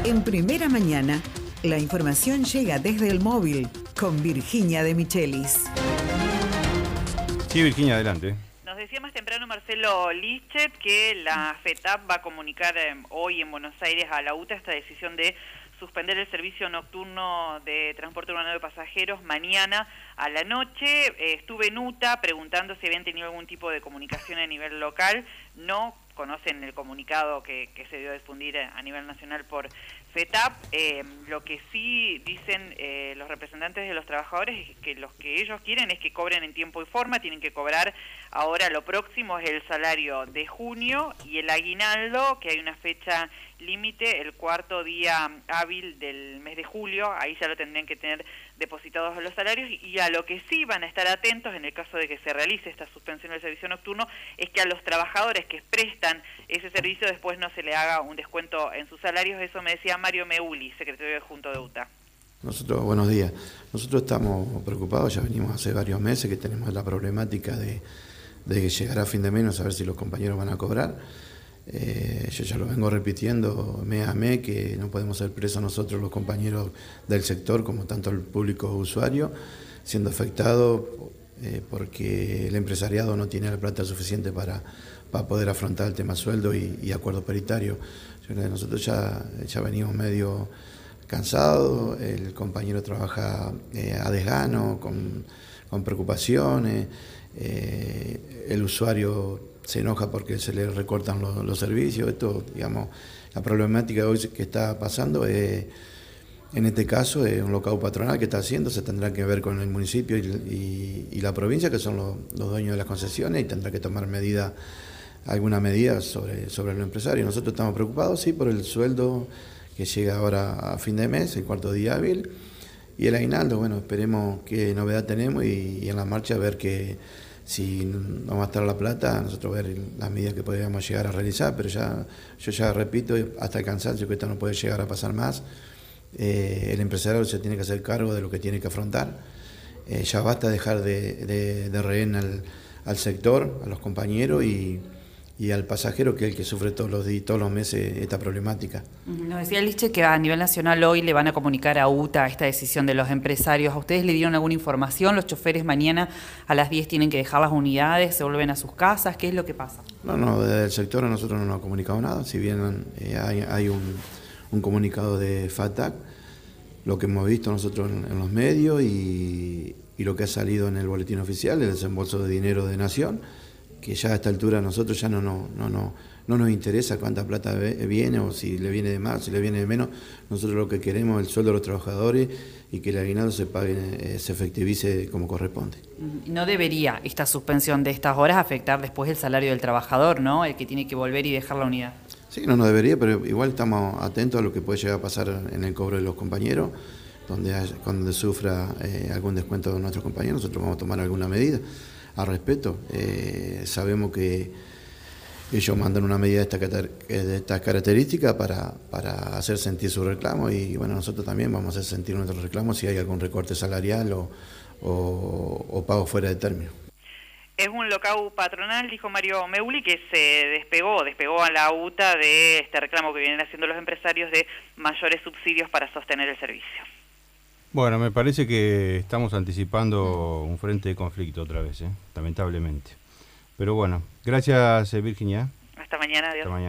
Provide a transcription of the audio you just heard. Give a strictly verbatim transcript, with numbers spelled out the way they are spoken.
En Primera Mañana, la información llega desde el móvil con Virginia de Michelis. Sí, Virginia, adelante. Nos decía más temprano Marcelo Lichet que la FETAP va a comunicar eh, hoy en Buenos Aires a la UTA esta decisión de suspender el servicio nocturno de transporte urbano de pasajeros mañana a la noche. Eh, estuve en UTA preguntando si habían tenido algún tipo de comunicación a nivel local. No conocen el comunicado que, que se dio a difundir a nivel nacional por FETAP. Eh, lo que sí dicen eh, los representantes de los trabajadores es que los que ellos quieren es que cobren en tiempo y forma. Tienen que cobrar ahora, lo próximo es el salario de junio y el aguinaldo, que hay una fecha límite, el cuarto día hábil del mes de julio. Ahí ya lo tendrían que tener depositados los salarios, y a lo que sí van a estar atentos en el caso de que se realice esta suspensión del servicio nocturno es que a los trabajadores que prestan ese servicio después no se le haga un descuento en sus salarios. Eso me decía Mario Meuli, secretario adjunto de UTA. Nosotros, buenos días. Nosotros estamos preocupados, ya venimos hace varios meses que tenemos la problemática de, de llegar a fin de mes, no saber si los compañeros van a cobrar. Eh, yo ya lo vengo repitiendo mes a mes, que no podemos ser presos nosotros los compañeros del sector, como tanto el público usuario, siendo afectado eh, porque el empresariado no tiene la plata suficiente para, para poder afrontar el tema sueldo y, y acuerdo paritario. Nosotros ya, ya venimos medio cansados, el compañero trabaja eh, a desgano, con, con preocupaciones, eh, el usuario se enoja porque se le recortan los, los servicios. Esto, digamos, la problemática hoy que está pasando es, en este caso, es un lockout patronal que está haciendo. Se tendrá que ver con el municipio y, y, y la provincia, que son los, los dueños de las concesiones, y tendrá que tomar medida, alguna medida sobre, sobre los empresarios. Nosotros estamos preocupados, sí, por el sueldo que llega ahora a fin de mes, el cuarto día hábil, y el aguinaldo. Bueno, esperemos qué novedad tenemos y, y en la marcha ver que si no va a estar la plata, nosotros ver las medidas que podríamos llegar a realizar, pero ya yo ya repito, hasta el cansancio, que esto no puede llegar a pasar más. Eh, el empresario se tiene que hacer cargo de lo que tiene que afrontar. Eh, ya basta dejar de, de, de rehén al, al sector, a los compañeros y, y al pasajero, que es el que sufre todos los días, todos los meses esta problemática. Nos decía Liche que a nivel nacional hoy le van a comunicar a UTA esta decisión de los empresarios. ¿A ustedes le dieron alguna información? ¿Los choferes mañana a las diez tienen que dejar las unidades, se vuelven a sus casas? ¿Qué es lo que pasa? No, no, desde el sector a nosotros no nos ha comunicado nada. Si bien eh, hay, hay un, un comunicado de FATAC, lo que hemos visto nosotros en, en los medios y, y lo que ha salido en el boletín oficial, el desembolso de dinero de Nación, que ya a esta altura a nosotros ya no, no, no, no, no nos interesa cuánta plata viene, o si le viene de más, si le viene de menos. Nosotros lo que queremos es el sueldo de los trabajadores y que el aguinaldo se pague, eh, se efectivice como corresponde. No debería esta suspensión de estas horas afectar después el salario del trabajador, ¿no? El que tiene que volver y dejar la unidad. Sí, no nos debería, pero igual estamos atentos a lo que puede llegar a pasar en el cobro de los compañeros, donde, hay, cuando sufra eh, algún descuento de nuestros compañeros, nosotros vamos a tomar alguna medida al respecto. Eh, sabemos que ellos mandan una medida de estas de esta características para, para hacer sentir su reclamo, y bueno, nosotros también vamos a hacer sentir nuestros reclamos si hay algún recorte salarial o, o, o pago fuera de término. Es un lockout patronal, dijo Mario Meuli, que se despegó, despegó a la UTA de este reclamo que vienen haciendo los empresarios de mayores subsidios para sostener el servicio. Bueno, me parece que estamos anticipando un frente de conflicto otra vez, ¿eh? Lamentablemente. Pero bueno, gracias, Virginia. Hasta mañana, adiós. Hasta mañana.